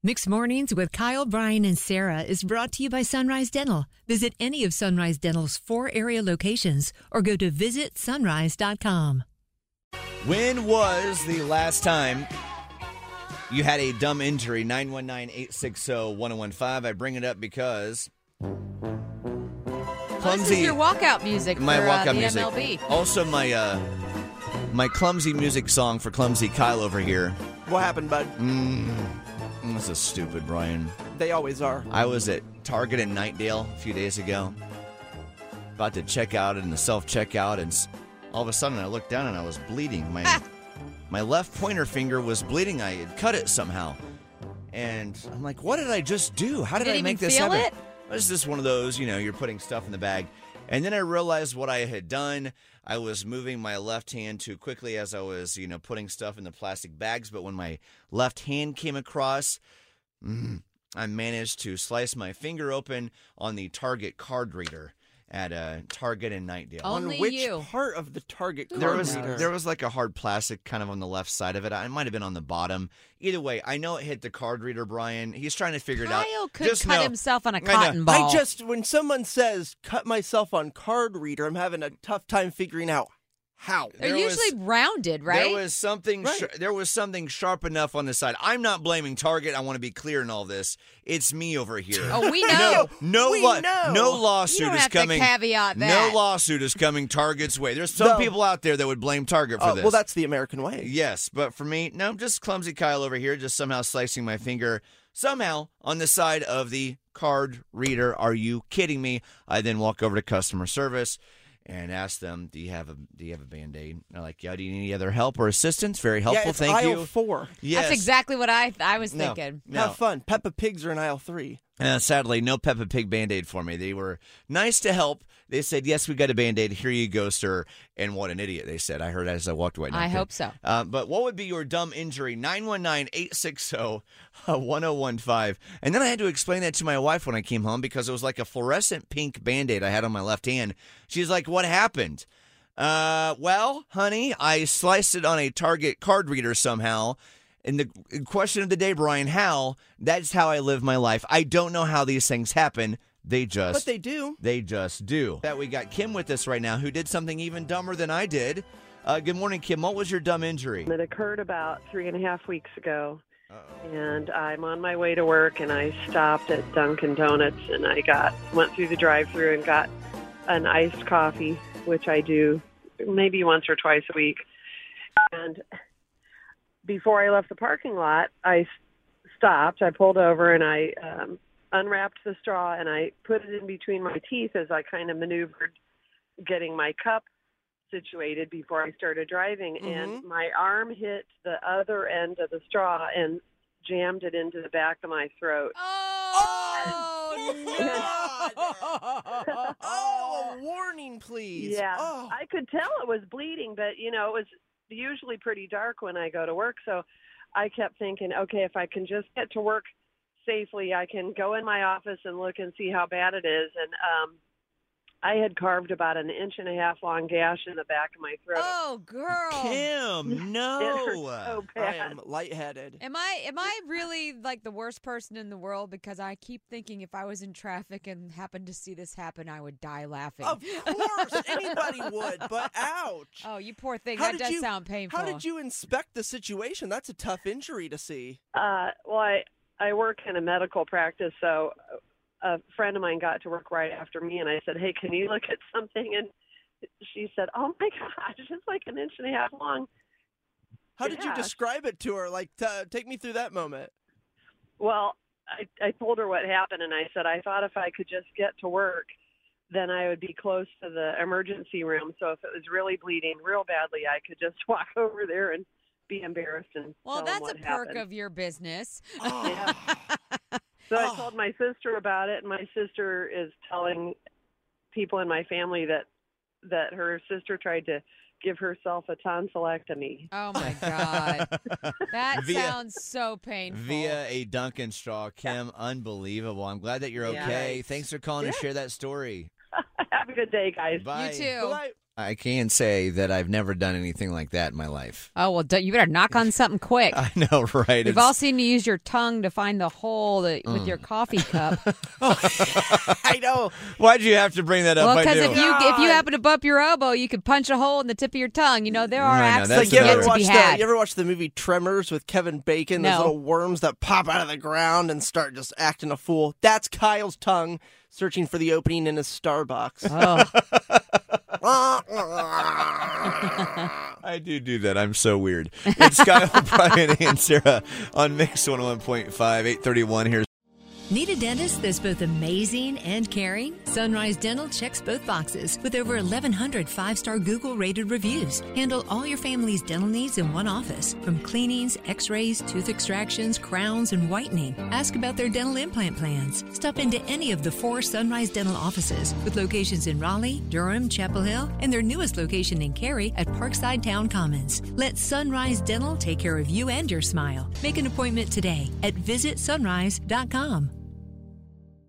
Mixed Mornings with Kyle, Brian, and Sarah is brought to you by Sunrise Dental. Visit any of Sunrise Dental's 4 area locations or go to visitsunrise.com. When was the last time you had a dumb injury? 919-860-1015. I bring it up because This is your walkout music my for walkout the music. MLB. Also my clumsy music song for Clumsy Kyle over here. What happened, bud? This is stupid, Brian. They always are. I was at Target in Nightdale a few days ago, about to check out in the self-checkout, and all of a sudden I looked down and I was bleeding. My left pointer finger was bleeding. I had cut it somehow. And I'm like, what did I just do? How did I make this happen? It? It's just one of those, you're putting stuff in the bag. And then I realized what I had done. I was moving my left hand too quickly as I was, putting stuff in the plastic bags. But when my left hand came across, I managed to slice my finger open on the Target card reader at Target in Nightdale. Only on which you. part of the Target card reader? There was like a hard plastic kind of on the left side of it. It might have been on the bottom. Either way, I know it hit the card reader, Brian. He's trying to figure it out. Kyle could cut himself on a cotton I ball. when someone says cut myself on card reader, I'm having a tough time figuring out how. They're usually rounded, right? There was something there was something sharp enough on the side. I'm not blaming Target. I want to be clear in all this. It's me over here. Oh, we know. No lawsuit you don't is have coming. To caveat that. No lawsuit is coming Target's way. There's some people out there that would blame Target for this. Well, that's the American way. Yes, but for me, no, just clumsy Kyle over here, just somehow slicing my finger somehow on the side of the card reader. Are you kidding me? I then walk over to customer service and ask them, do you have a Band-Aid? And they're like, yeah, do you need any other help or assistance? Very helpful, it's thank aisle you. 4. Yes. That's exactly what I was thinking. No. Have fun. Peppa Pigs are in aisle 3. Sadly, no Peppa Pig Band-Aid for me. They were nice to help. They said, yes, we got a Band-Aid. Here you go, sir. And what an idiot, they said. I heard as I walked away. I hope so. But what would be your dumb injury? 919-860-1015. And then I had to explain that to my wife when I came home because it was like a fluorescent pink Band-Aid I had on my left hand. She's like, what happened? Well, honey, I sliced it on a Target card reader somehow. And the question of the day, Brian, how? That's how I live my life. I don't know how these things happen. But they do. They just do. That we got Kim with us right now, who did something even dumber than I did. Good morning, Kim. What was your dumb injury? It occurred about 3.5 weeks ago. And I'm on my way to work, and I stopped at Dunkin' Donuts, and I went through the drive-thru and got an iced coffee, which I do maybe once or twice a week. And before I left the parking lot, I stopped. I pulled over, and I unwrapped the straw, and I put it in between my teeth as I kind of maneuvered getting my cup situated before I started driving. Mm-hmm. And my arm hit the other end of the straw and jammed it into the back of my throat. Oh, a warning, please. Yeah. Oh. I could tell it was bleeding, but, it was usually pretty dark when I go to work. So I kept thinking, okay, if I can just get to work safely, I can go in my office and look and see how bad it is. And I had carved about an 1.5 inch long gash in the back of my throat. Oh, girl. Kim, no. It hurt so I bad. am lightheaded. Am I really like the worst person in the world? Because I keep thinking if I was in traffic and happened to see this happen, I would die laughing. Of course, anybody would, but ouch. Oh, you poor thing. How That did does you- sound painful. How did you inspect the situation? That's a tough injury to see. Well, I work in a medical practice, so a friend of mine got to work right after me, and I said, hey, can you look at something? And she said, oh, my gosh, it's like 1.5 inches long. How did you gash. describe it to her? Like, take me through that moment. Well, I told her what happened, and I said, I thought if I could just get to work, then I would be close to the emergency room. So if it was really bleeding real badly, I could just walk over there and be embarrassed and Well, tell them that's what a perk happened. of your business. Oh. So I told my sister about it, and my sister is telling people in my family that her sister tried to give herself a tonsillectomy. Oh, my God. That sounds so painful. Via a Dunkin' straw. Kim, unbelievable. I'm glad that you're Yeah. okay. Thanks for calling to share that story. Have a good day, guys. Bye. You too. Bye. I can say that I've never done anything like that in my life. Oh, well, you better knock on something quick. I know, right? We've all seen you use your tongue to find the hole with your coffee cup. I know. Why'd you have to bring that up? Well, I because do. if you happen to bump your elbow, you could punch a hole in the tip of your tongue. You know, there are I know, accidents that's yet another- to be had. You ever watch the movie Tremors with Kevin Bacon? Those No. little worms that pop out of the ground and start just acting a fool. That's Kyle's tongue searching for the opening in his Starbucks. Oh. I do that. I'm so weird. It's Kyle, Brian, and Sarah on Mix 101.5, 831 here. Need a dentist that's both amazing and caring? Sunrise Dental checks both boxes with over 1,100 5-star Google-rated reviews. Handle all your family's dental needs in one office, from cleanings, x-rays, tooth extractions, crowns, and whitening. Ask about their dental implant plans. Stop into any of the 4 Sunrise Dental offices with locations in Raleigh, Durham, Chapel Hill, and their newest location in Cary at Parkside Town Commons. Let Sunrise Dental take care of you and your smile. Make an appointment today at visitsunrise.com.